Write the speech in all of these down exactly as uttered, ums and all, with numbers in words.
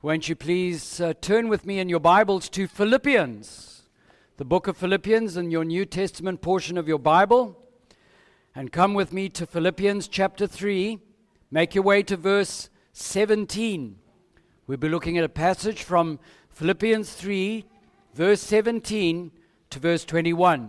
Won't you please uh, turn with me in your Bibles to Philippians, the book of Philippians in your New Testament portion of your Bible. And come with me to Philippians chapter three. Make your way to verse seventeen. We'll be looking at a passage from Philippians three, verse seventeen to verse twenty-one.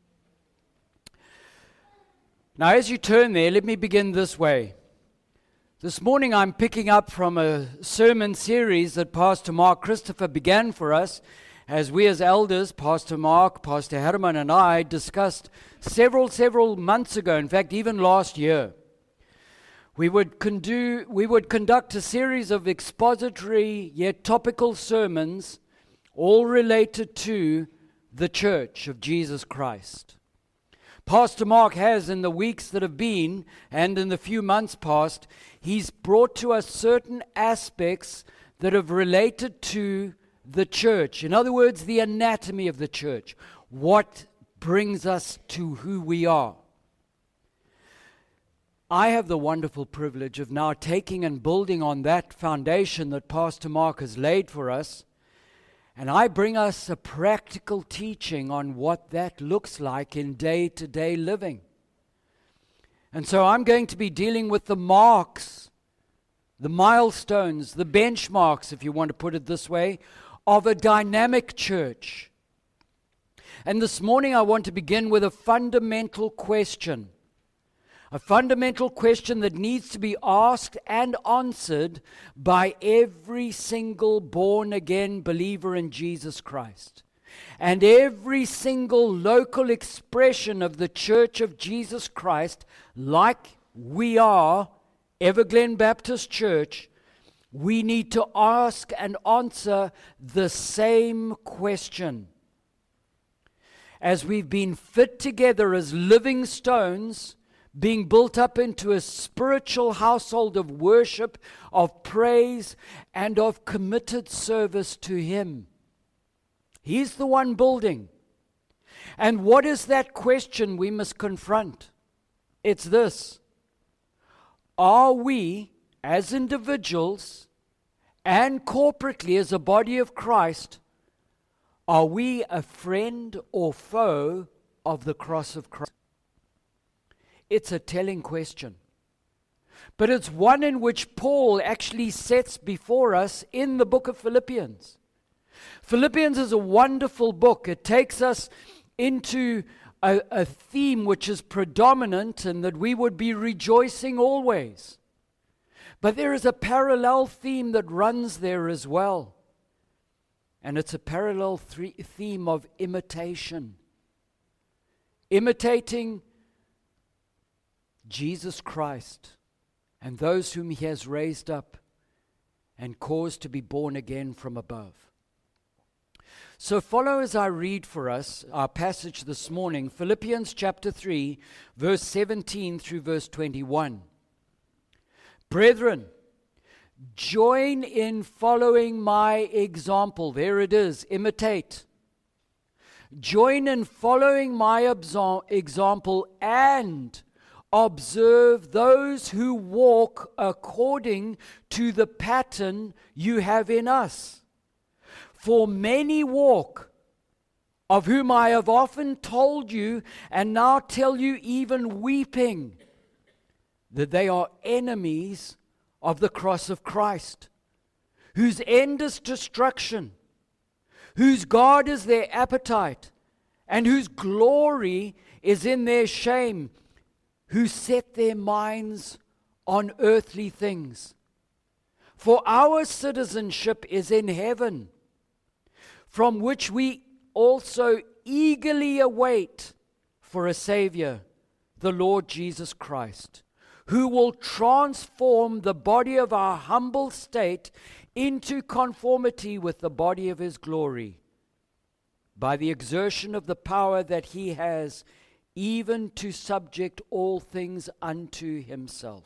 Now, as you turn there, let me begin this way. This morning I'm picking up from a sermon series that Pastor Mark Christopher began for us as we as elders, Pastor Mark, Pastor Herman and I, discussed several, several months ago, in fact even last year. We would, condu- we would conduct a series of expository yet topical sermons, all related to the Church of Jesus Christ. Pastor Mark has, in the weeks that have been, and in the few months past, he's brought to us certain aspects that have related to the church. In other words, the anatomy of the church. What brings us to who we are. I have the wonderful privilege of now taking and building on that foundation that Pastor Mark has laid for us. And I bring us a practical teaching on what that looks like in day-to-day living. And so I'm going to be dealing with the marks, the milestones, the benchmarks, if you want to put it this way, of a dynamic church. And this morning I want to begin with a fundamental question. A fundamental question that needs to be asked and answered by every single born-again believer in Jesus Christ. And every single local expression of the Church of Jesus Christ, like we are, Everglen Baptist Church, we need to ask and answer the same question. As we've been fit together as living stones, being built up into a spiritual household of worship, of praise, and of committed service to Him. He's the one building. And what is that question we must confront? It's this. Are we, as individuals, and corporately as a body of Christ, are we a friend or foe of the cross of Christ? It's a telling question. But it's one in which Paul actually sets before us in the book of Philippians. Philippians is a wonderful book. It takes us into a, a theme which is predominant and that we would be rejoicing always. But there is a parallel theme that runs there as well. And it's a parallel th- theme of imitation. Imitating Jesus Christ and those whom He has raised up and caused to be born again from above. So follow as I read for us our passage this morning, Philippians chapter three, verse seventeen through verse twenty-one. Brethren, join in following my example. There it is, imitate. Join in following my abso- example and observe those who walk according to the pattern you have in us. For many walk, of whom I have often told you, and now tell you even weeping, that they are enemies of the cross of Christ, whose end is destruction, whose God is their appetite, and whose glory is in their shame, who set their minds on earthly things. For our citizenship is in heaven, from which we also eagerly await for a Savior, the Lord Jesus Christ, who will transform the body of our humble state into conformity with the body of His glory, by the exertion of the power that He has, even to subject all things unto Himself.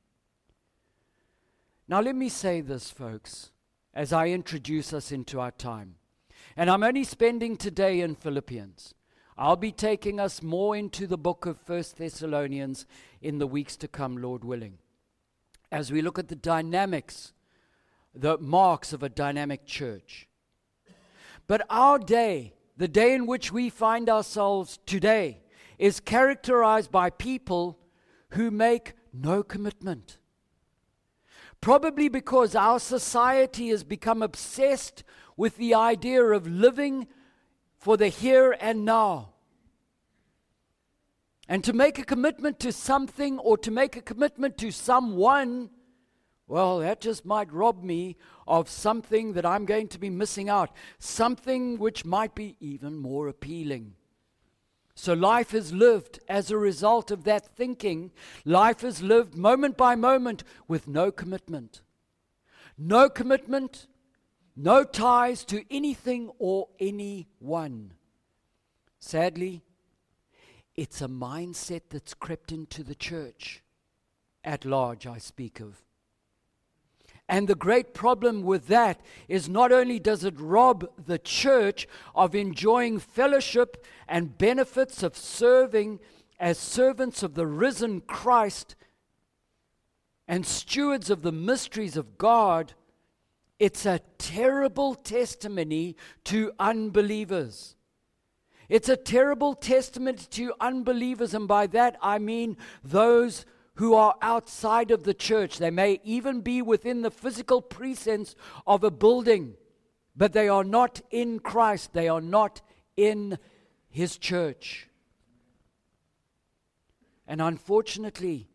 Now let me say this, folks, as I introduce us into our time. And I'm only spending today in Philippians. I'll be taking us more into the book of First Thessalonians in the weeks to come, Lord willing, as we look at the dynamics the marks of a dynamic church. But our day, the day in which we find ourselves today, is characterized by people who make no commitment. Probably because our society has become obsessed with the idea of living for the here and now. And to make a commitment to something or to make a commitment to someone, well, that just might rob me of something that I'm going to be missing out, something which might be even more appealing. So life is lived as a result of that thinking. Life is lived moment by moment with no commitment. No commitment, no ties to anything or anyone. Sadly, it's a mindset that's crept into the church. At large, I speak of. And the great problem with that is not only does it rob the church of enjoying fellowship and benefits of serving as servants of the risen Christ and stewards of the mysteries of God, it's a terrible testimony to unbelievers. It's a terrible testament to unbelievers, and by that I mean those who are outside of the church. They may even be within the physical precincts of a building, but they are not in Christ. They are not in His church. And unfortunately,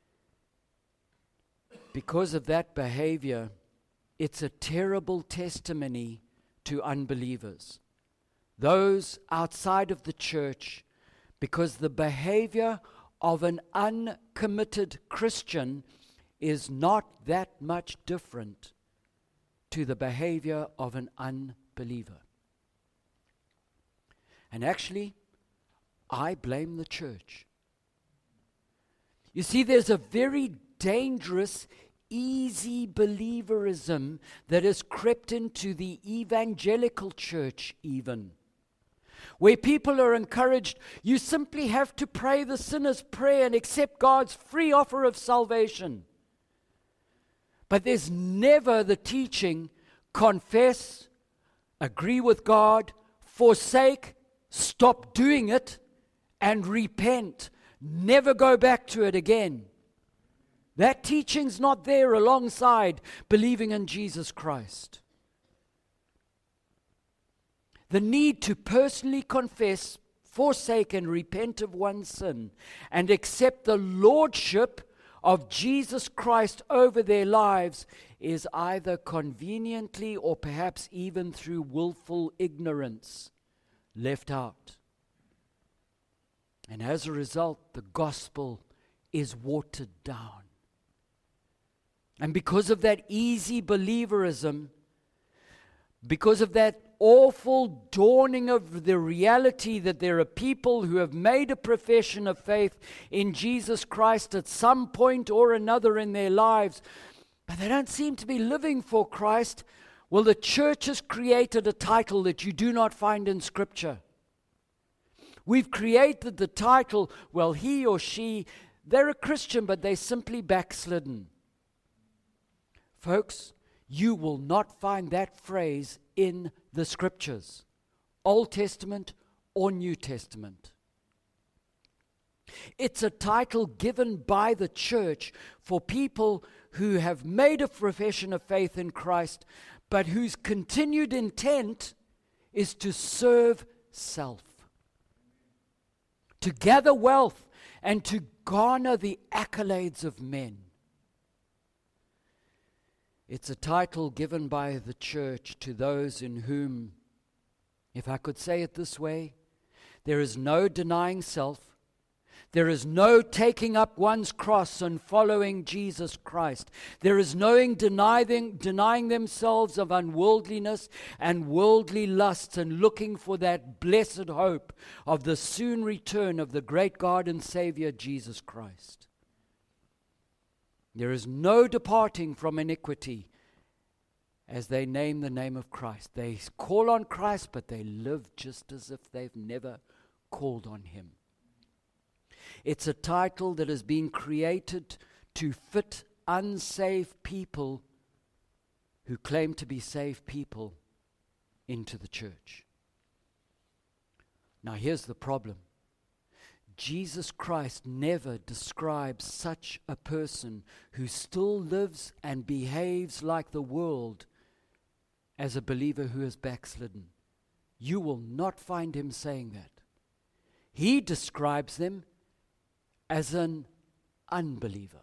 because of that behavior, it's a terrible testimony to unbelievers. Those outside of the church, because the behavior of an uncommitted Christian is not that much different to the behavior of an unbeliever. And actually, I blame the church. You see, there's a very dangerous, easy believerism that has crept into the evangelical church even, where people are encouraged, you simply have to pray the sinner's prayer and accept God's free offer of salvation. But there's never the teaching, confess, agree with God, forsake, stop doing it, and repent. Never go back to it again. That teaching's not there alongside believing in Jesus Christ. The need to personally confess, forsake, and repent of one's sin and accept the lordship of Jesus Christ over their lives is either conveniently or perhaps even through willful ignorance left out. And as a result, the gospel is watered down. And because of that easy believerism, because of that awful dawning of the reality that there are people who have made a profession of faith in Jesus Christ at some point or another in their lives, but they don't seem to be living for Christ, well, the church has created a title that you do not find in Scripture. We've created the title, well, he or she, they're a Christian, but they're simply backslidden. Folks, you will not find that phrase in the Scriptures, Old Testament or New Testament. It's a title given by the church for people who have made a profession of faith in Christ, but whose continued intent is to serve self, to gather wealth, and to garner the accolades of men. It's a title given by the church to those in whom, if I could say it this way, there is no denying self, there is no taking up one's cross and following Jesus Christ. There is no denying, denying themselves of unworldliness and worldly lusts and looking for that blessed hope of the soon return of the great God and Savior Jesus Christ. There is no departing from iniquity as they name the name of Christ. They call on Christ, but they live just as if they've never called on Him. It's a title that has been created to fit unsaved people who claim to be saved people into the church. Now here's the problem. Jesus Christ never describes such a person who still lives and behaves like the world as a believer who is backslidden. You will not find him saying that. He describes them as an unbeliever.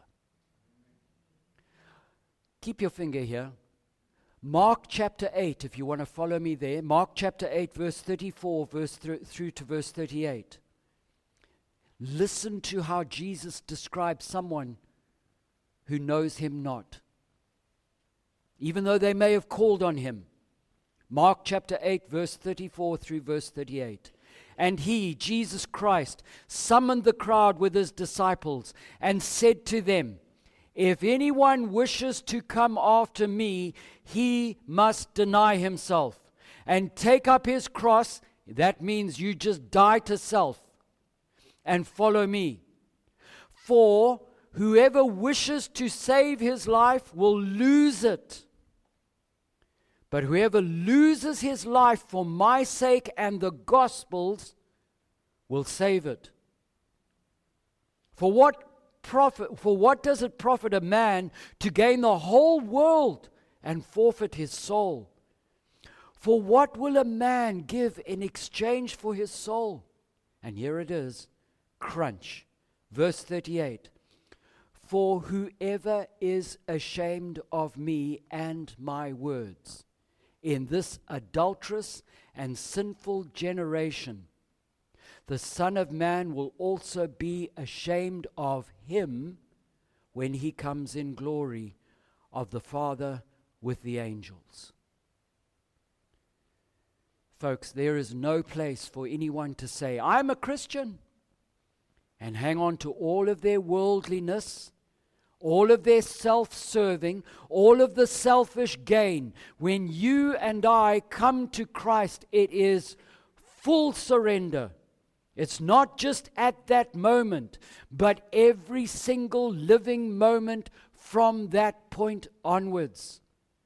Keep your finger here. Mark chapter eight, if you want to follow me there. Mark chapter eight, verse thirty-four, verse th- through to verse thirty-eight. Listen to how Jesus describes someone who knows him not, even though they may have called on him. Mark chapter eight, verse thirty-four through verse thirty-eight. And he, Jesus Christ, summoned the crowd with his disciples and said to them, if anyone wishes to come after me, he must deny himself and take up his cross. That means you just die to self and follow me. For whoever wishes to save his life will lose it. But whoever loses his life for my sake and the gospel's will save it. For what profit, for what does it profit a man to gain the whole world and forfeit his soul? For what will a man give in exchange for his soul? And here it is, crunch. Verse thirty-eight. For whoever is ashamed of me and my words in this adulterous and sinful generation, the Son of Man will also be ashamed of him when he comes in glory of the Father with the angels. Folks, there is no place for anyone to say, I'm a Christian, and hang on to all of their worldliness, all of their self-serving, all of the selfish gain. When you and I come to Christ, it is full surrender. It's not just at that moment, but every single living moment from that point onwards.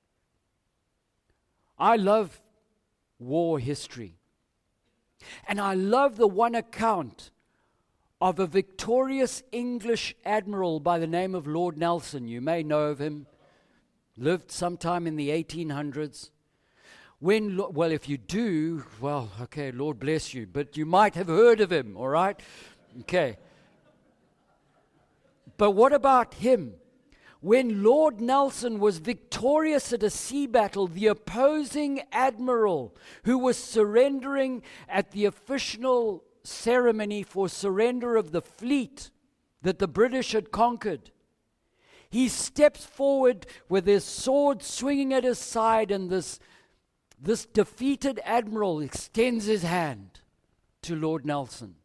I love war history. And I love the one account of a victorious English admiral by the name of Lord Nelson. You may know of him. Lived sometime in the eighteen hundreds. When, well, if you do, well, okay, Lord bless you, but you might have heard of him, all right? Okay. But what about him? When Lord Nelson was victorious at a sea battle, the opposing admiral who was surrendering at the official ceremony for surrender of the fleet that the British had conquered, he steps forward with his sword swinging at his side, and this This defeated admiral extends his hand to Lord Nelson.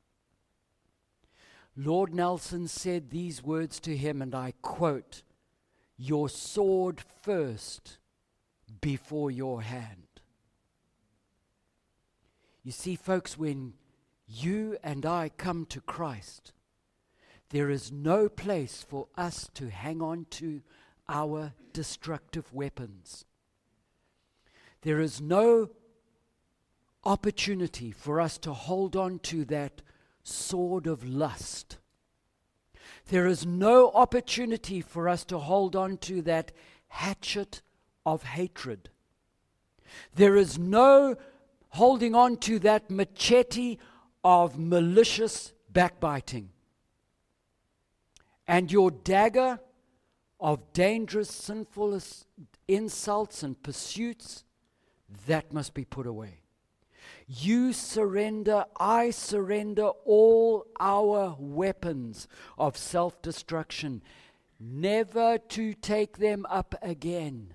Lord Nelson said these words to him, and I quote, "Your sword first before your hand." You see, folks, when you and I come to Christ, there is no place for us to hang on to our destructive weapons. There is no opportunity for us to hold on to that sword of lust. There is no opportunity for us to hold on to that hatchet of hatred. There is no holding on to that machete of malicious backbiting. And your dagger of dangerous, sinful insults and pursuits, that must be put away. You surrender, I surrender all our weapons of self-destruction, never to take them up again.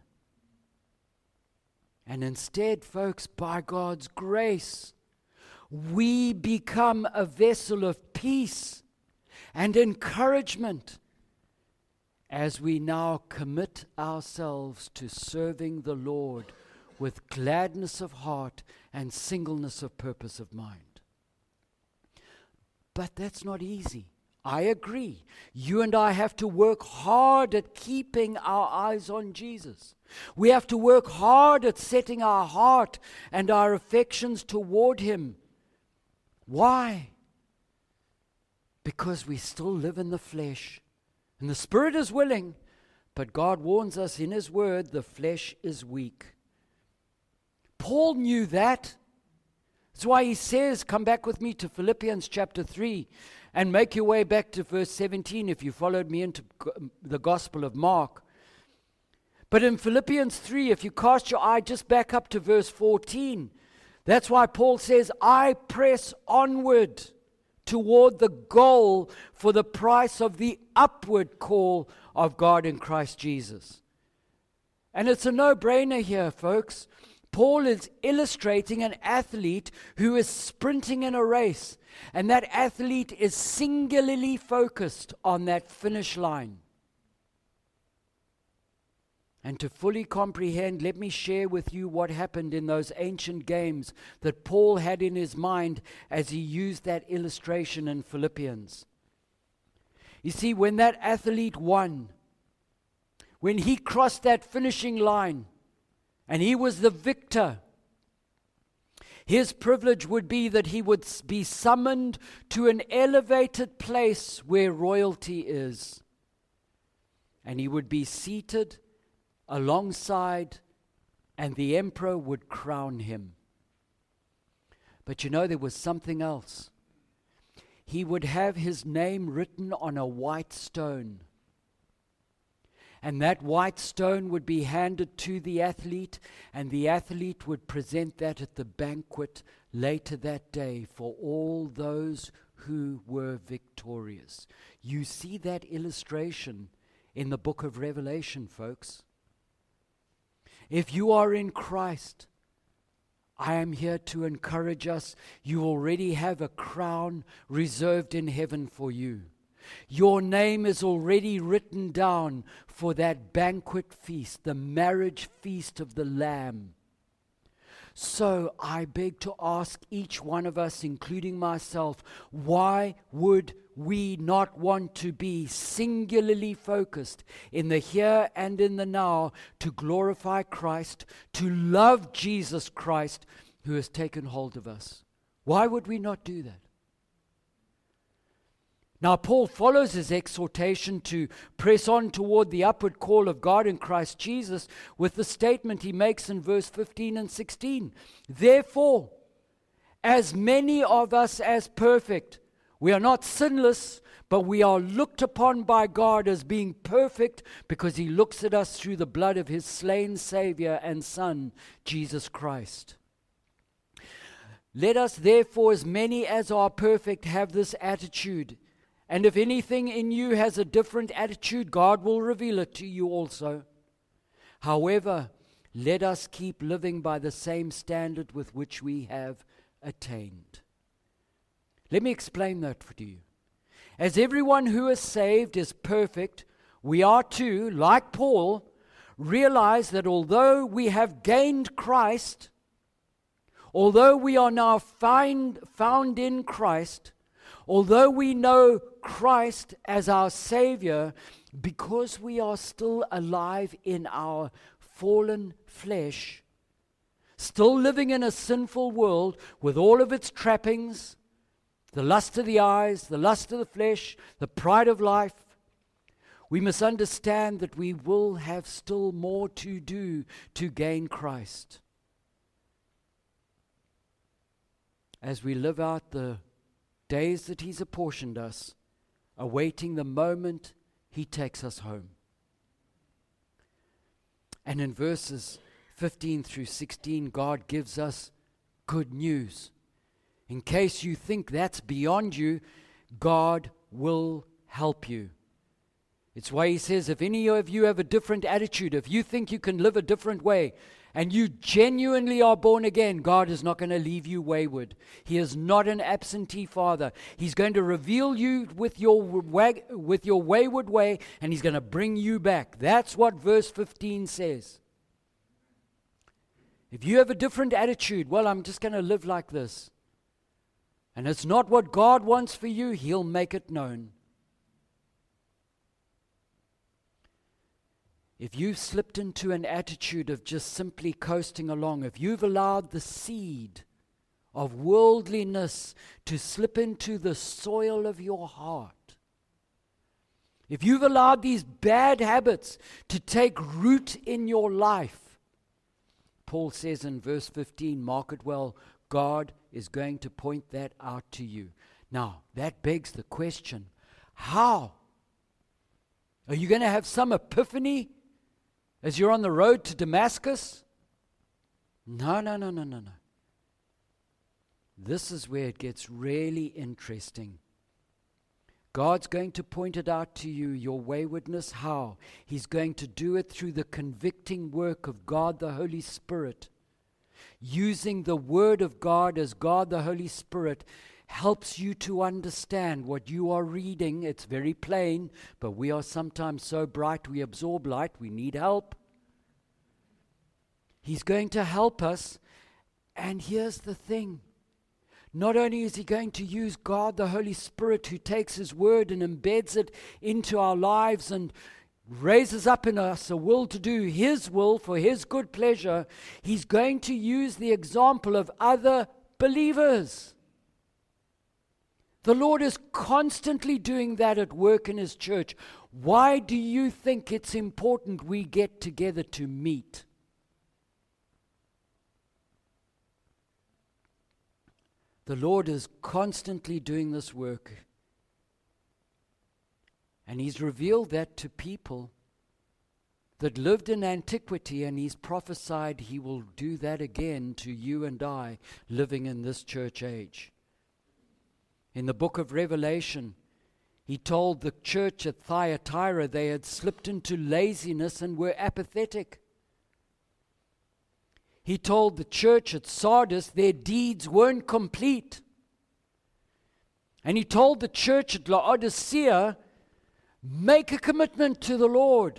And instead, folks, by God's grace, we become a vessel of peace and encouragement as we now commit ourselves to serving the Lord with gladness of heart and singleness of purpose of mind. But that's not easy. I agree. You and I have to work hard at keeping our eyes on Jesus. We have to work hard at setting our heart and our affections toward Him. Why? Because we still live in the flesh. And the Spirit is willing, but God warns us in His Word, the flesh is weak. Paul knew that. That's why he says, come back with me to Philippians chapter three and make your way back to verse seventeen if you followed me into the Gospel of Mark. But in Philippians three, if you cast your eye just back up to verse fourteen, that's why Paul says, I press onward toward the goal for the price of the upward call of God in Christ Jesus. And it's a no-brainer here, folks. Paul is illustrating an athlete who is sprinting in a race, and that athlete is singularly focused on that finish line. And to fully comprehend, let me share with you what happened in those ancient games that Paul had in his mind as he used that illustration in Philippians. You see, when that athlete won, when he crossed that finishing line, and he was the victor, his privilege would be that he would be summoned to an elevated place where royalty is. And he would be seated alongside, and the emperor would crown him. But you know, there was something else. He would have his name written on a white stone. And that white stone would be handed to the athlete, and the athlete would present that at the banquet later that day for all those who were victorious. You see that illustration in the book of Revelation, folks. If you are in Christ, I am here to encourage us. You already have a crown reserved in heaven for you. Your name is already written down for that banquet feast, the marriage feast of the Lamb. So I beg to ask each one of us, including myself, why would we not want to be singularly focused in the here and in the now to glorify Christ, to love Jesus Christ who has taken hold of us? Why would we not do that? Now, Paul follows his exhortation to press on toward the upward call of God in Christ Jesus with the statement he makes in verse fifteen and sixteen. Therefore, as many of us as perfect, we are not sinless, but we are looked upon by God as being perfect because He looks at us through the blood of His slain Savior and Son, Jesus Christ. Let us therefore, as many as are perfect, have this attitude. And if anything in you has a different attitude, God will reveal it to you also. However, let us keep living by the same standard with which we have attained. Let me explain that for you. As everyone who is saved is perfect, we are too, like Paul, realize that although we have gained Christ, although we are now find, found in Christ, although we know Christ as our Savior, because we are still alive in our fallen flesh, still living in a sinful world with all of its trappings, the lust of the eyes, the lust of the flesh, the pride of life, we must understand that we will have still more to do to gain Christ. As we live out the days that He's apportioned us, awaiting the moment He takes us home. And in verses fifteen through sixteen, God gives us good news. In case you think that's beyond you, God will help you. It's why He says, if any of you have a different attitude, if you think you can live a different way, and you genuinely are born again, God is not going to leave you wayward. He is not an absentee Father. He's going to reveal you with your wag- with your wayward way, and He's going to bring you back. That's what verse fifteen says. If you have a different attitude, well, I'm just going to live like this, and it's not what God wants for you, He'll make it known. if you've slipped into an attitude of just simply coasting along, if you've allowed the seed of worldliness to slip into the soil of your heart, if you've allowed these bad habits to take root in your life, Paul says in verse fifteen, mark it well, God is going to point that out to you. Now, that begs the question, how? Are you going to have some epiphany as you're on the road to Damascus? No, no, no, no, no, no. This is where it gets really interesting. God's going to point it out to you, your waywardness. How? He's going to do it through the convicting work of God the Holy Spirit. Using the Word of God as God the Holy Spirit helps you to understand what you are reading. It's very plain, but we are sometimes so bright we absorb light. We need help. He's going to help us. And here's the thing. Not only is he going to use God, the Holy Spirit, who takes his word and embeds it into our lives and raises up in us a will to do his will for his good pleasure, he's going to use the example of other believers. The Lord is constantly doing that at work in his church. Why do you think it's important we get together to meet? The Lord is constantly doing this work. And he's revealed that to people that lived in antiquity, and he's prophesied he will do that again to you and I living in this church age. In the book of Revelation, he told the church at Thyatira they had slipped into laziness and were apathetic. He told the church at Sardis their deeds weren't complete. And he told the church at Laodicea, make a commitment to the Lord.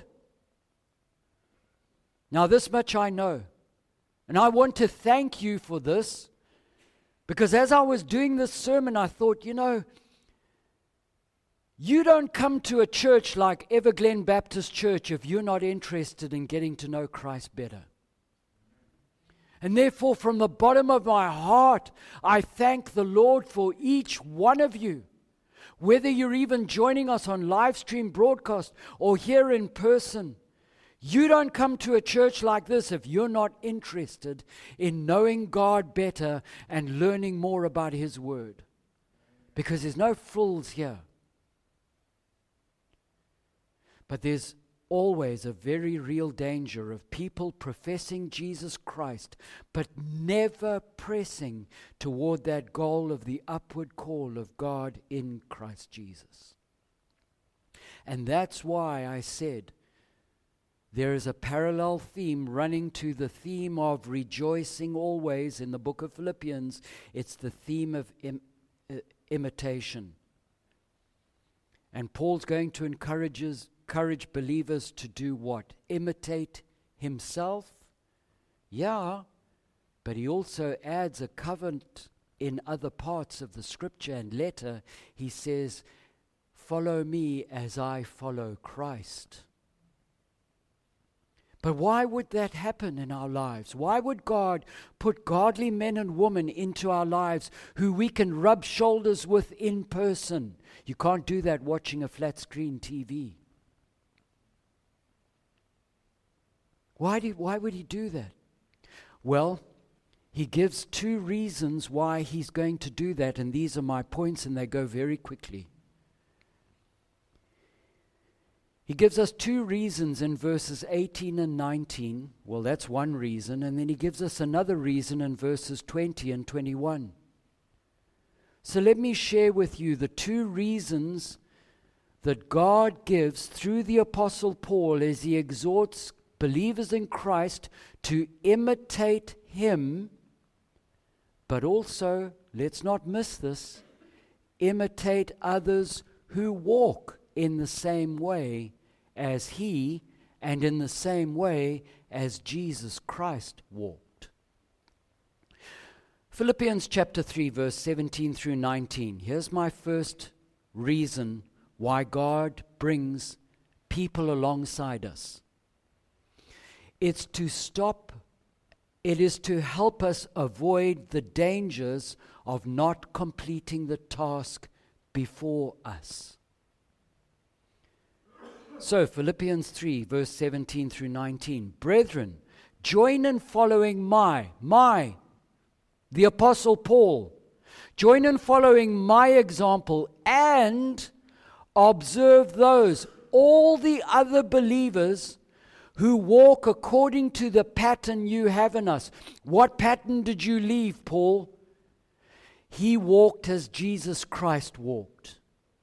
Now, this much I know. And I want to thank you for this. Because as I was doing this sermon, I thought, you know, you don't come to a church like Everglen Baptist Church if you're not interested in getting to know Christ better. And therefore, from the bottom of my heart, I thank the Lord for each one of you. Whether you're even joining us on live stream broadcast or here in person, you don't come to a church like this if you're not interested in knowing God better and learning more about his word. Because there's no fools here. But there's always a very real danger of people professing Jesus Christ, but never pressing toward that goal of the upward call of God in Christ Jesus. And that's why I said there is a parallel theme running to the theme of rejoicing always in the book of Philippians. It's the theme of im- uh, imitation. And Paul's going to encourage us encourage believers to do what? Imitate himself? Yeah, but he also adds a covenant in other parts of the scripture and letter. He says, follow me as I follow Christ. But why would that happen in our lives? Why would God put godly men and women into our lives who we can rub shoulders with in person? You can't do that watching a flat screen T V. Why do, why would he do that? Well, he gives two reasons why he's going to do that, and these are my points, and they go very quickly. He gives us two reasons in verses eighteen and nineteen. Well, that's one reason, and then he gives us another reason in verses twenty and twenty-one. So let me share with you the two reasons that God gives through the Apostle Paul as he exhorts believers in Christ to imitate him, but also, let's not miss this, imitate others who walk in the same way as he and in the same way as Jesus Christ walked. Philippians chapter three, verse seventeen through nineteen. Here's my first reason why God brings people alongside us. It's to stop, it is to help us avoid the dangers of not completing the task before us. So, Philippians three, verse seventeen through nineteen. Brethren, join in following my, my, the Apostle Paul. Join in following my example and observe those, all the other believers who walk according to the pattern you have in us. What pattern did you leave, Paul? He walked as Jesus Christ walked.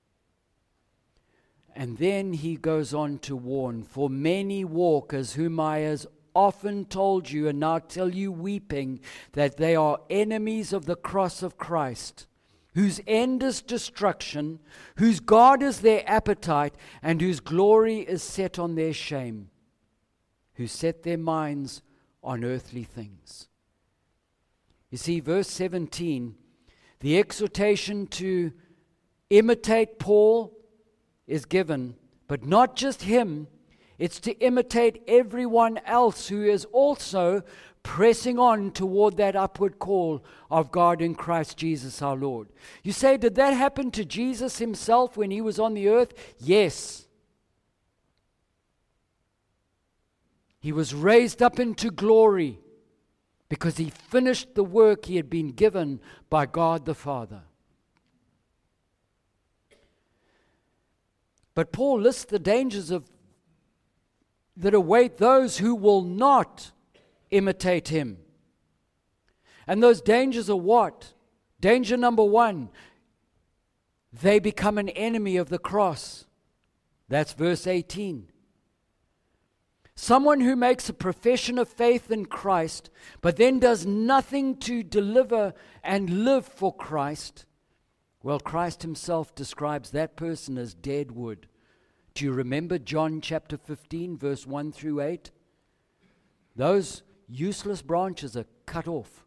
And then he goes on to warn, for many walk as whom I has often told you, and now tell you weeping, that they are enemies of the cross of Christ, whose end is destruction, whose God is their appetite, and whose glory is set on their shame, who set their minds on earthly things. You see, verse seventeen, the exhortation to imitate Paul is given, but not just him, it's to imitate everyone else who is also pressing on toward that upward call of God in Christ Jesus our Lord. You say, did that happen to Jesus himself when he was on the earth? Yes. He was raised up into glory because he finished the work he had been given by God the Father. But Paul lists the dangers of that await those who will not imitate him. And those dangers are what? Danger number one, they become an enemy of the cross. That's verse eighteen. Someone who makes a profession of faith in Christ, but then does nothing to deliver and live for Christ, well, Christ himself describes that person as dead wood. Do you remember John chapter fifteen, verse one through eight? Those useless branches are cut off.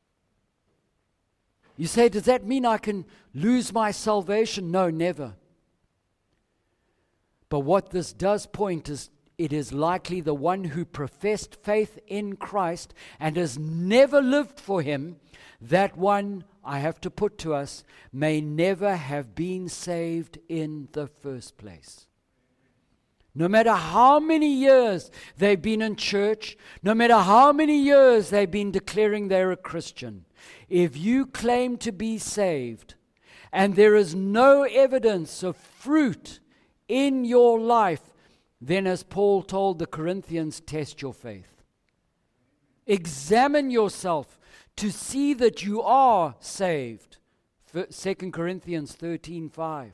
You say, does that mean I can lose my salvation? No, never. But what this does point is, it is likely the one who professed faith in Christ and has never lived for him, that one, I have to put to us, may never have been saved in the first place. No matter how many years they've been in church, no matter how many years they've been declaring they're a Christian, if you claim to be saved and there is no evidence of fruit in your life, then as Paul told the Corinthians, test your faith. Examine yourself to see that you are saved. Second Corinthians thirteen five.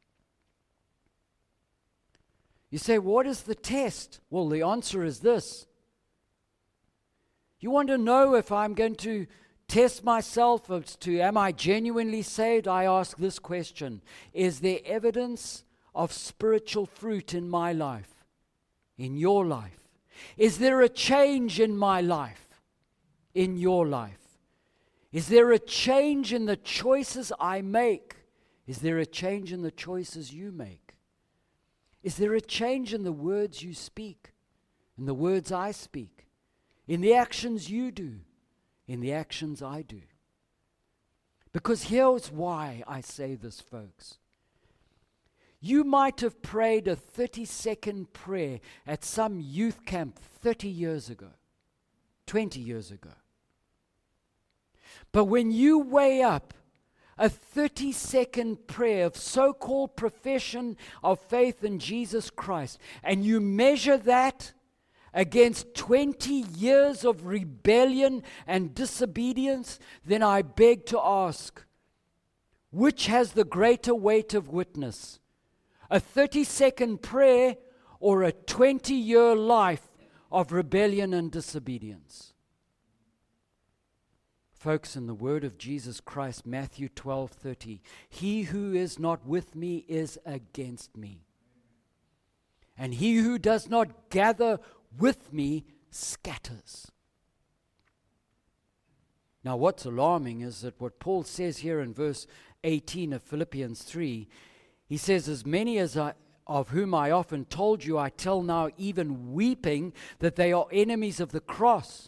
You say, what is the test? Well, the answer is this. You want to know if I'm going to test myself as to am I genuinely saved? I ask this question. Is there evidence of spiritual fruit in my life, in your life? Is there a change in my life, in your life? Is there a change in the choices I make? Is there a change in the choices you make? Is there a change in the words you speak, in the words I speak, in the actions you do, in the actions I do? Because here's why I say this, folks. You might have prayed a thirty-second prayer at some youth camp thirty years ago, twenty years ago. But when you weigh up a thirty-second prayer of so-called profession of faith in Jesus Christ, and you measure that against twenty years of rebellion and disobedience, then I beg to ask, which has the greater weight of witness? A thirty-second prayer or a twenty-year life of rebellion and disobedience? Folks, in the word of Jesus Christ, Matthew twelve thirty, he who is not with me is against me. And he who does not gather with me scatters. Now, what's alarming is that what Paul says here in verse eighteen of Philippians three, he says, as many as I, of whom I often told you, I tell now, even weeping, that they are enemies of the cross.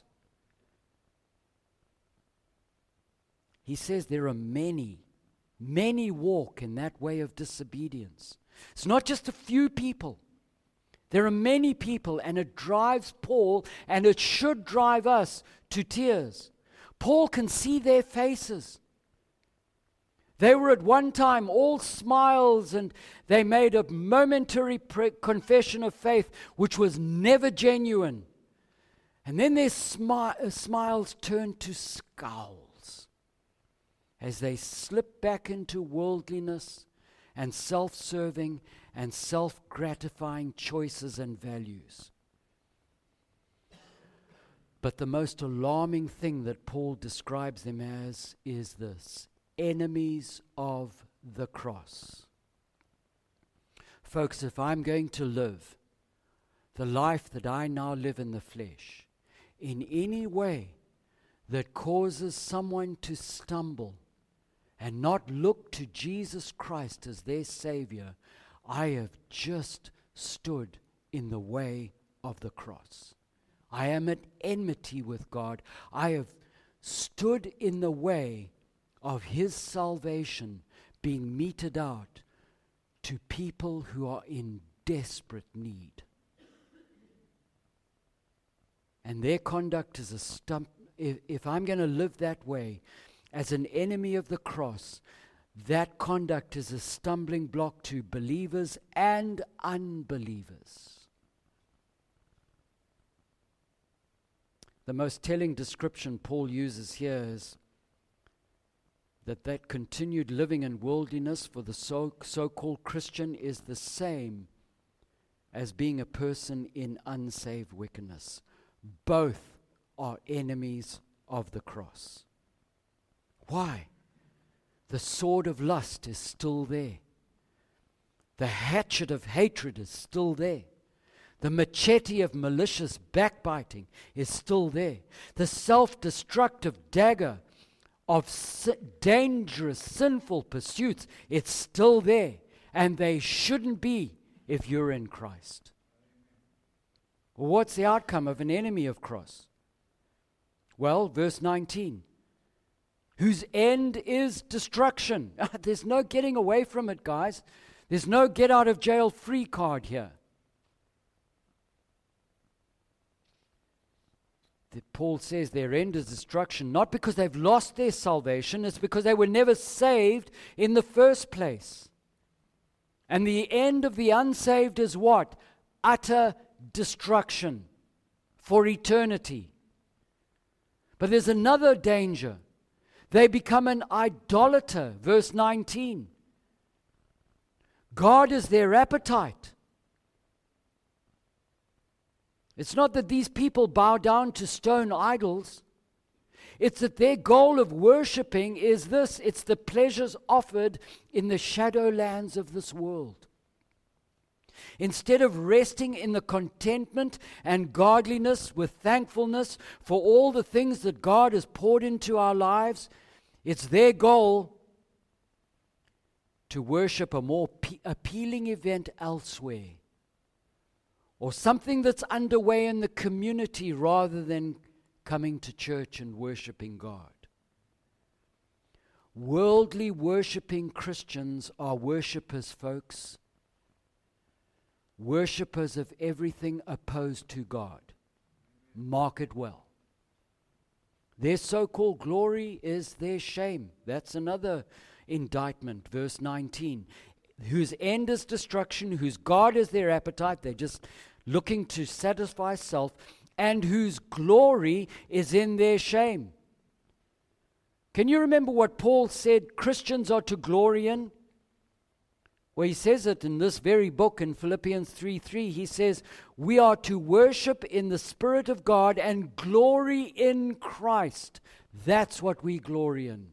He says there are many, many walk in that way of disobedience. It's not just a few people. There are many people, and it drives Paul, and it should drive us to tears. Paul can see their faces. They were at one time all smiles, and they made a momentary pre- confession of faith, which was never genuine. And then their smi- smiles turned to scowls as they slipped back into worldliness and self-serving and self-gratifying choices and values. But the most alarming thing that Paul describes them as is this: enemies of the cross. Folks, if I'm going to live the life that I now live in the flesh in any way that causes someone to stumble and not look to Jesus Christ as their Savior, I have just stood in the way of the cross. I am at enmity with God. I have stood in the way of His salvation being meted out to people who are in desperate need. And their conduct is a stump. If, if I'm going to live that way as an enemy of the cross, that conduct is a stumbling block to believers and unbelievers. The most telling description Paul uses here is that that continued living in worldliness for the so, so-called Christian is the same as being a person in unsaved wickedness. Both are enemies of the cross. Why? The sword of lust is still there. The hatchet of hatred is still there. The machete of malicious backbiting is still there. The self-destructive dagger of si- dangerous, sinful pursuits, it's still there. And they shouldn't be if you're in Christ. Well, what's the outcome of an enemy of cross? Well, verse nineteen. Whose end is destruction. There's no getting away from it, guys. There's no get out of jail free card here. The, Paul says their end is destruction, not because they've lost their salvation, it's because they were never saved in the first place. And the end of the unsaved is what? Utter destruction for eternity. But there's another danger. They become an idolater, verse nineteen. God is their appetite. It's not that these people bow down to stone idols. It's that their goal of worshiping is this. It's the pleasures offered in the shadow lands of this world. Instead of resting in the contentment and godliness with thankfulness for all the things that God has poured into our lives, it's their goal to worship a more pe- appealing event elsewhere, or something that's underway in the community rather than coming to church and worshiping God. Worldly worshiping Christians are worshipers, folks. Worshippers of everything opposed to God. Mark it well. Their so-called glory is their shame. That's another indictment. Verse nineteen. Whose end is destruction, whose God is their appetite. They're just looking to satisfy self. And whose glory is in their shame. Can you remember what Paul said Christians are to glory in? Well, he says it in this very book in Philippians three three. He says, we are to worship in the Spirit of God and glory in Christ. That's what we glory in.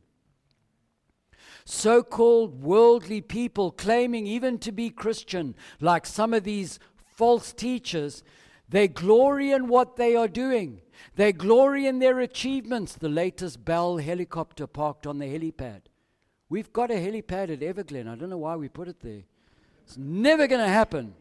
So-called worldly people claiming even to be Christian, like some of these false teachers, they glory in what they are doing. They glory in their achievements. The latest Bell helicopter parked on the helipad. We've got a helipad at Everglen. I don't know why we put it there. It's never going to happen.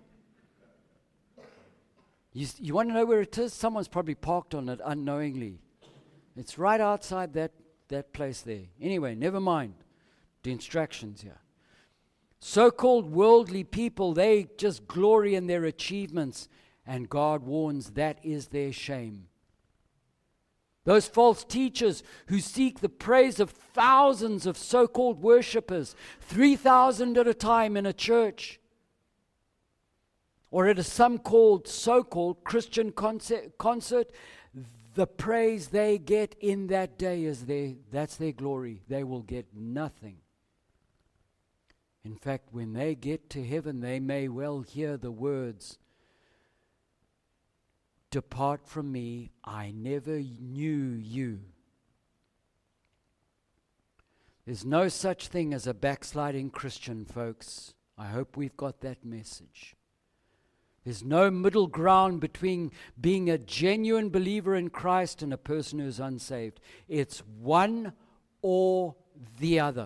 You, you want to know where it is? Someone's probably parked on it unknowingly. It's right outside that, that place there. Anyway, never mind the instructions here. So-called worldly people, they just glory in their achievements, and God warns that is their shame. Those false teachers who seek the praise of thousands of so-called worshippers, three thousand at a time in a church, or at a some called so-called Christian concert, concert, the praise they get in that day is their, that's their glory. They will get nothing. In fact, when they get to heaven, they may well hear the words, "Depart from me, I never knew you." There's no such thing as a backsliding Christian, folks. I hope we've got that message. There's no middle ground between being a genuine believer in Christ and a person who's unsaved. It's one or the other.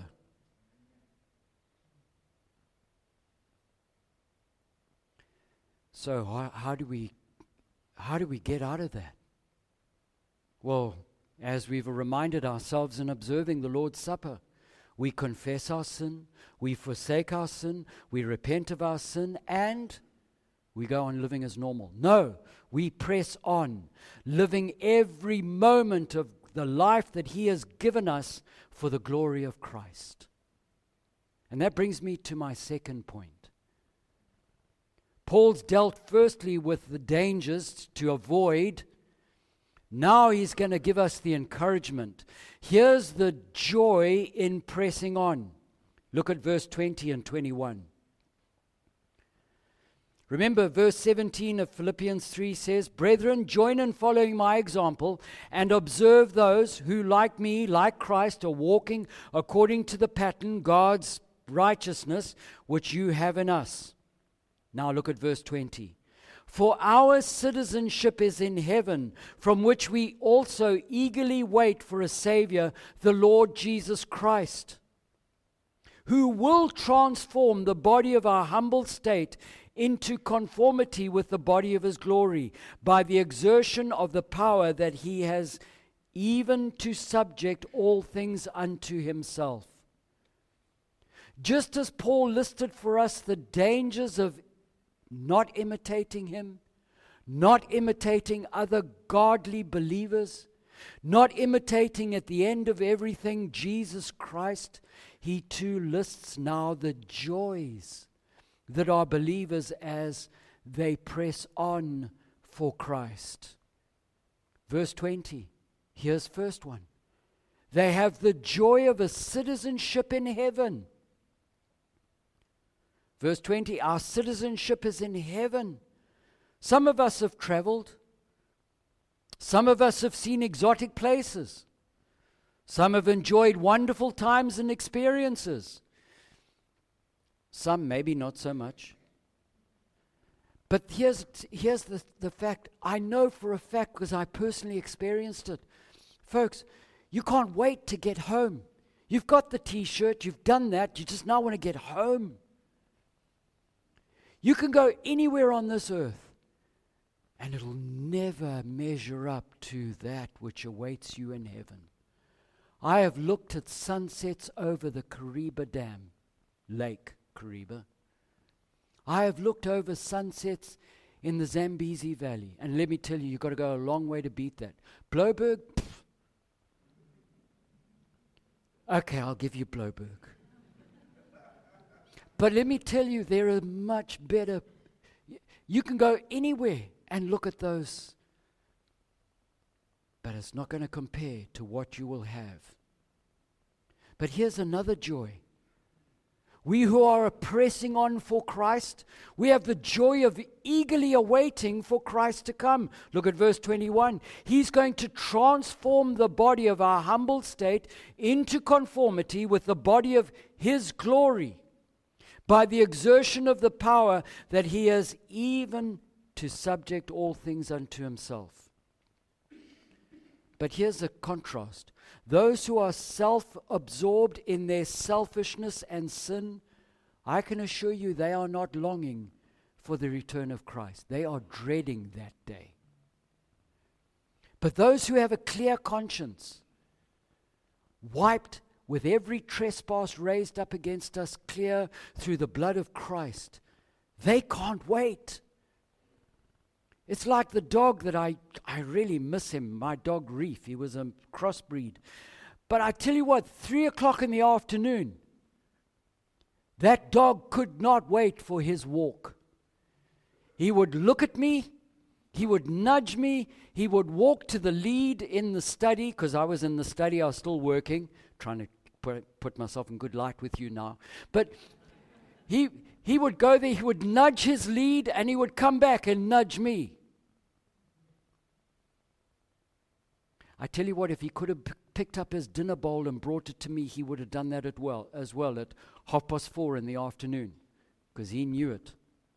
So how, how do we how do we get out of that? Well, as we've reminded ourselves in observing the Lord's Supper, we confess our sin, we forsake our sin, we repent of our sin, and we go on living as normal. No, we press on, living every moment of the life that He has given us for the glory of Christ. And that brings me to my second point. Paul's dealt firstly with the dangers to avoid. Now he's going to give us the encouragement. Here's the joy in pressing on. Look at verse twenty and twenty-one. Remember, verse seventeen of Philippians three says, "Brethren, join in following my example and observe those who, like me, like Christ, are walking according to the pattern, God's righteousness, which you have in us." Now look at verse twenty. "For our citizenship is in heaven, from which we also eagerly wait for a Savior, the Lord Jesus Christ, who will transform the body of our humble state into conformity with the body of His glory, by the exertion of the power that He has, even to subject all things unto Himself." Just as Paul listed for us the dangers of not imitating Him, not imitating other godly believers, not imitating at the end of everything Jesus Christ, he too lists now the joys that are believers as they press on for Christ. Verse twenty, here's first one. They have the joy of a citizenship in heaven. Verse twenty, our citizenship is in heaven. Some of us have traveled. Some of us have seen exotic places. Some have enjoyed wonderful times and experiences. Some maybe not so much. But here's, here's the, the fact. I know for a fact because I personally experienced it. Folks, you can't wait to get home. You've got the t-shirt, you've done that, you just now want to get home. You can go anywhere on this earth, and it'll never measure up to that which awaits you in heaven. I have looked at sunsets over the Kariba Dam, Lake Kariba. I have looked over sunsets in the Zambezi Valley, and let me tell you, you've got to go a long way to beat that. Bloberg, pff. Okay, I'll give you Bloberg. But let me tell you, there are much better. You can go anywhere and look at those, but it's not going to compare to what you will have. But here's another joy. We who are pressing on for Christ, we have the joy of eagerly awaiting for Christ to come. Look at verse twenty-one. He's going to transform the body of our humble state into conformity with the body of His glory, by the exertion of the power that He has, even to subject all things unto Himself. But here's a contrast. Those who are self-absorbed in their selfishness and sin I can assure you they are not longing for the return of Christ. They are dreading that day. But those who have a clear conscience, wiped with every trespass raised up against us clear through the blood of Christ, they can't wait. It's like the dog that I, I really miss him, my dog Reef. He was a crossbreed. But I tell you what, three o'clock in the afternoon, that dog could not wait for his walk. He would look at me, he would nudge me, he would walk to the lead in the study, because I was in the study, I was still working, trying to put, put myself in good light with you now. But he he would go there, he would nudge his lead, and he would come back and nudge me. I tell you what, if he could have p- picked up his dinner bowl and brought it to me, he would have done that at well, as well at half past four in the afternoon, because he knew it.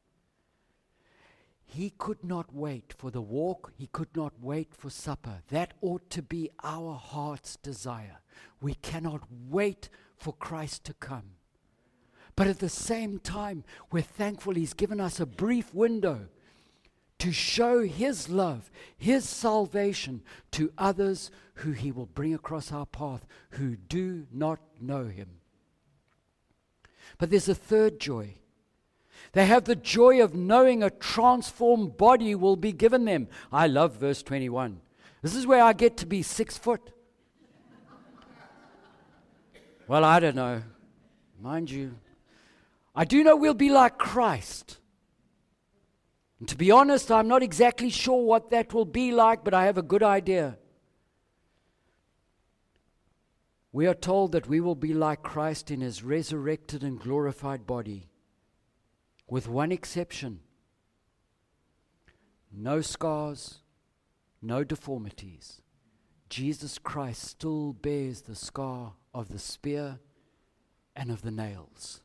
He could not wait for the walk. He could not wait for supper. That ought to be our heart's desire. We cannot wait for Christ to come. But at the same time, we're thankful He's given us a brief window to show His love, His salvation to others who He will bring across our path who do not know Him. But there's a third joy. They have the joy of knowing a transformed body will be given them. I love verse twenty-one. This is where I get to be six foot. Well, I don't know. Mind you, I do know we'll be like Christ. And to be honest, I'm not exactly sure what that will be like, but I have a good idea. We are told that we will be like Christ in His resurrected and glorified body. With one exception, no scars, no deformities. Jesus Christ still bears the scar of the spear and of the nails.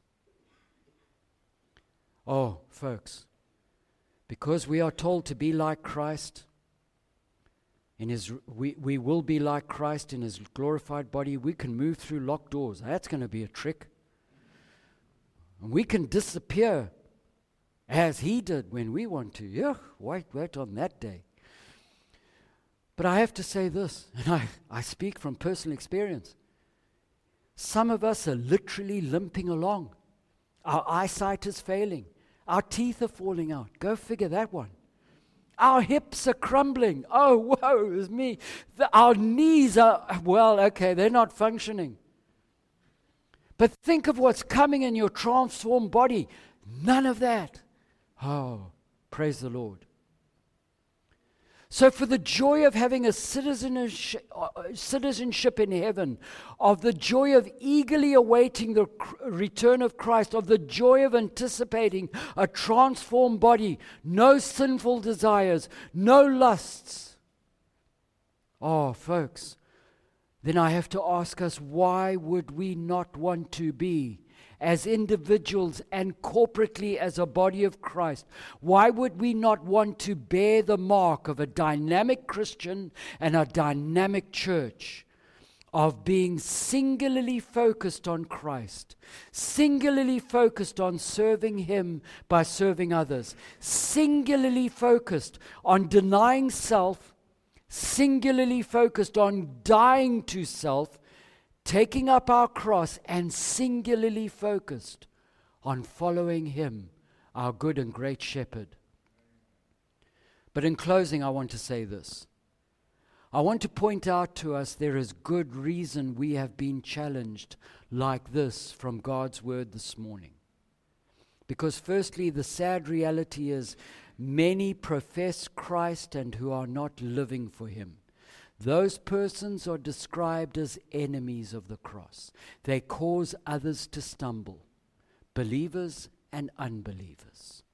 Oh, folks, because we are told to be like Christ, in his, we, we will be like Christ in His glorified body, we can move through locked doors. That's going to be a trick. And we can disappear as He did when we want to. Yeah, wait, wait on that day. But I have to say this, and I, I speak from personal experience. Some of us are literally limping along. Our eyesight is failing. Our teeth are falling out. Go figure that one. Our hips are crumbling. Oh, woe is me. The, our knees are, well, okay, they're not functioning. But think of what's coming in your transformed body. None of that. Oh, praise the Lord. So for the joy of having a citizenship, uh, citizenship in heaven, of the joy of eagerly awaiting the cr- return of Christ, of the joy of anticipating a transformed body, no sinful desires, no lusts. Oh, folks, then I have to ask us, why would we not want to be, as individuals and corporately as a body of Christ, why would we not want to bear the mark of a dynamic Christian and a dynamic church, of being singularly focused on Christ, singularly focused on serving Him by serving others, singularly focused on denying self, singularly focused on dying to self, taking up our cross, and singularly focused on following Him, our good and great shepherd. But in closing, I want to say this. I want to point out to us there is good reason we have been challenged like this from God's word this morning. Because firstly, the sad reality is many profess Christ and who are not living for Him. Those persons are described as enemies of the cross. They cause others to stumble, believers and unbelievers.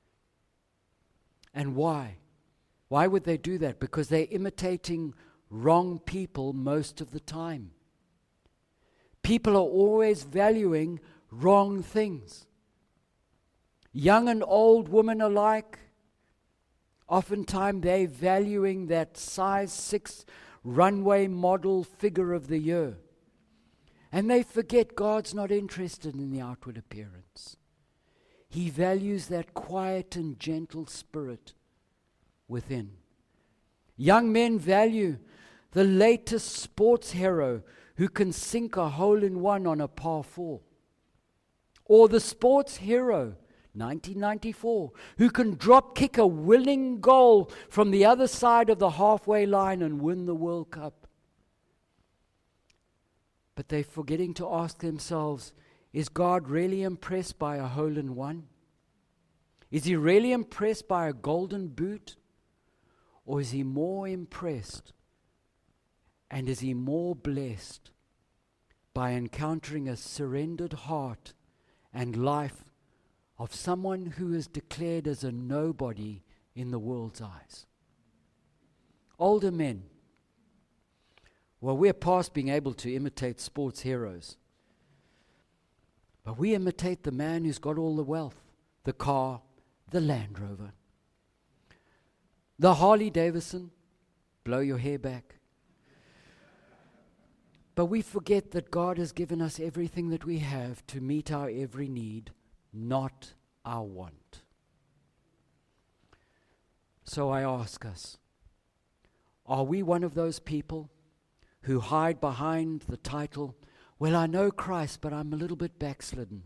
And why? Why would they do that? Because they're imitating wrong people most of the time. People are always valuing wrong things. Young and old women alike, oftentimes they're valuing that size six runway model figure of the year. And they forget God's not interested in the outward appearance. He values that quiet and gentle spirit within. Young men value the latest sports hero who can sink a hole-in-one on a par four. Or the sports hero, nineteen ninety-four, who can drop kick a winning goal from the other side of the halfway line and win the World Cup. But they're forgetting to ask themselves, is God really impressed by a hole-in-one? Is He really impressed by a golden boot? Or is He more impressed and is He more blessed by encountering a surrendered heart and life of someone who is declared as a nobody in the world's eyes? Older men, well, we're past being able to imitate sports heroes. But we imitate the man who's got all the wealth, the car, the Land Rover, the Harley Davidson, blow your hair back. But we forget that God has given us everything that we have to meet our every need, not our want. So I ask us, are we one of those people who hide behind the title, well, I know Christ, but I'm a little bit backslidden?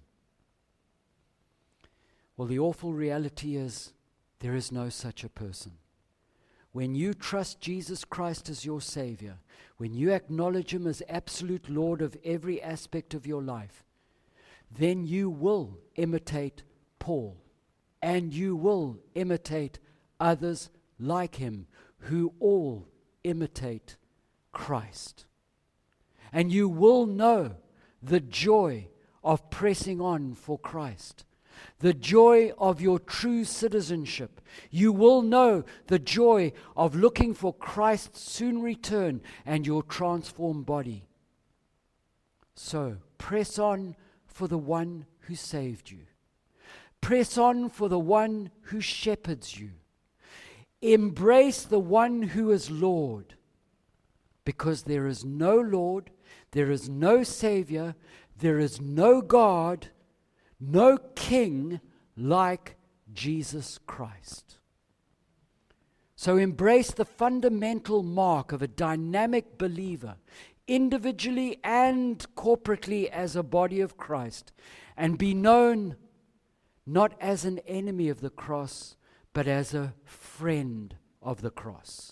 Well, the awful reality is there is no such a person. When you trust Jesus Christ as your Savior, when you acknowledge Him as absolute Lord of every aspect of your life, then you will imitate Paul, and you will imitate others like him who all imitate Christ. And you will know the joy of pressing on for Christ, the joy of your true citizenship. You will know the joy of looking for Christ's soon return and your transformed body. So, press on for the one who saved you. Press on for the one who shepherds you. Embrace the one who is Lord, because there is no Lord, there is no Savior, there is no God, no King like Jesus Christ. So embrace the fundamental mark of a dynamic believer, individually and corporately as a body of Christ, and be known not as an enemy of the cross, but as a friend of the cross.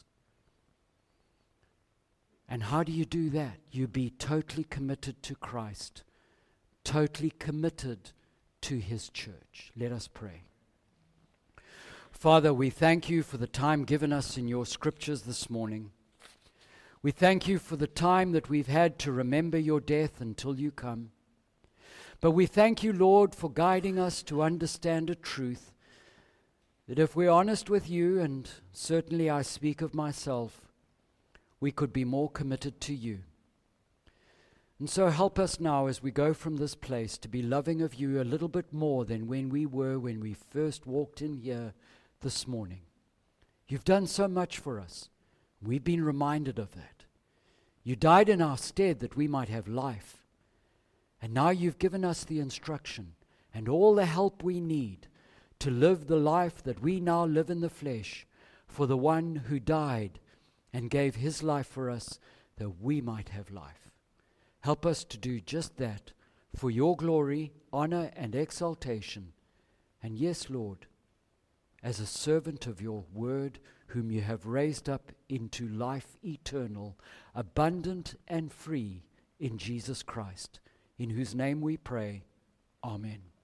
And how do you do that? You be totally committed to Christ, totally committed to His church. Let us pray. Father, we thank you for the time given us in your scriptures this morning. We thank you for the time that we've had to remember your death until you come. But we thank you, Lord, for guiding us to understand a truth that if we're honest with you, and certainly I speak of myself, we could be more committed to you. And so help us now as we go from this place to be loving of you a little bit more than when we were when we first walked in here this morning. You've done so much for us. We've been reminded of that. You died in our stead that we might have life. And now you've given us the instruction and all the help we need to live the life that we now live in the flesh for the one who died and gave his life for us that we might have life. Help us to do just that for your glory, honor, and exaltation. And yes, Lord, as a servant of your word, whom you have raised up into life eternal, abundant and free in Jesus Christ, in whose name we pray. Amen.